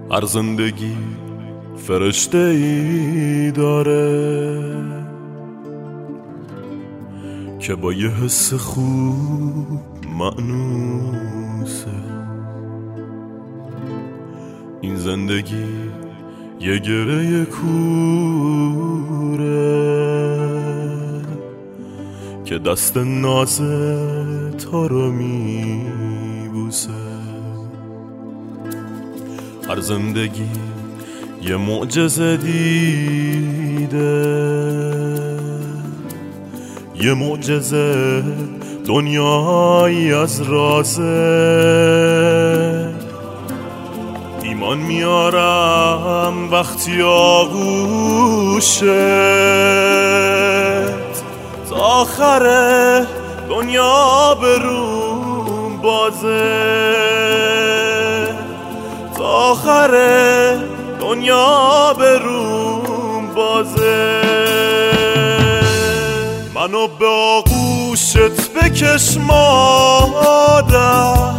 هر زندگی فرشته ای داره که با یه حس خوب مأنوسه. این زندگی یه گره کوره که دست ناز تا رو میبوسه. هر زندگی یه معجزه دیده، یه معجزه دنیایی از رازه. ایمان میارم وقتی آغوشت تا آخر دنیا بروم بازه، تا آخر دنیا بروم بازه. منو به آغوشت بکش مادر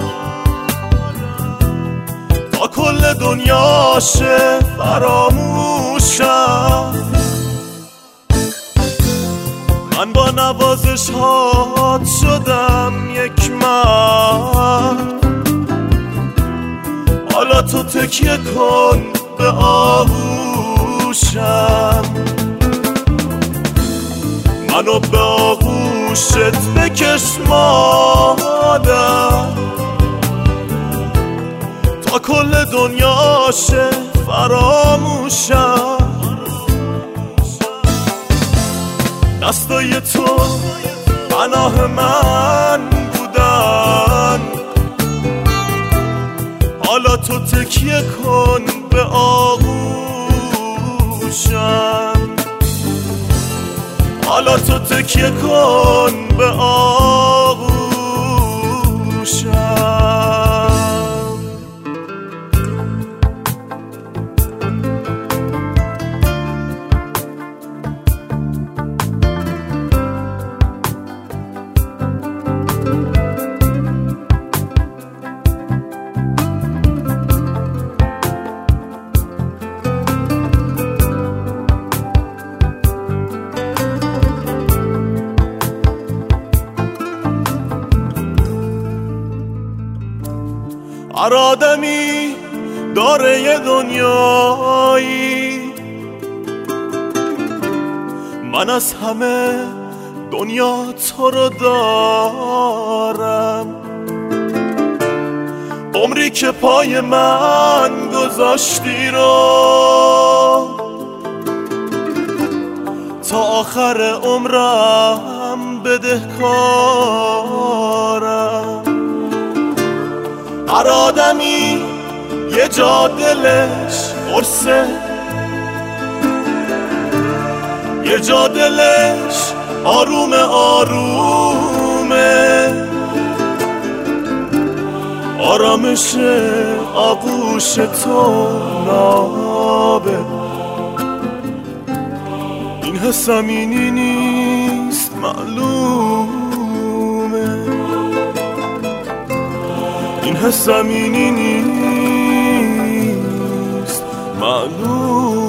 تا کل دنیا شه فراموشم. من با نوازش هات شدم یک مرد، حالا تو تکیه کن به آغوشم. منو به آغوشت بکش مادر تا کل دنیا شه فراموشم. دستای تو پناه من بودن، حالا تو تکیه کن به آغوشم. حالا تو تکیه کن به آغوشم. هر آدمی داره یه دنیایی، من از همه دنیا تو رو دارم. عمری که پای من گذاشتی رو تا آخر عمرم بدهکارم. هر آدمی یه جا دلش قرصه، یه جا دلش آروم آرومه. آرامش آغوش تو نابه، این حسم اینی نیست معلومه. این حسم اینی نیست معلوم.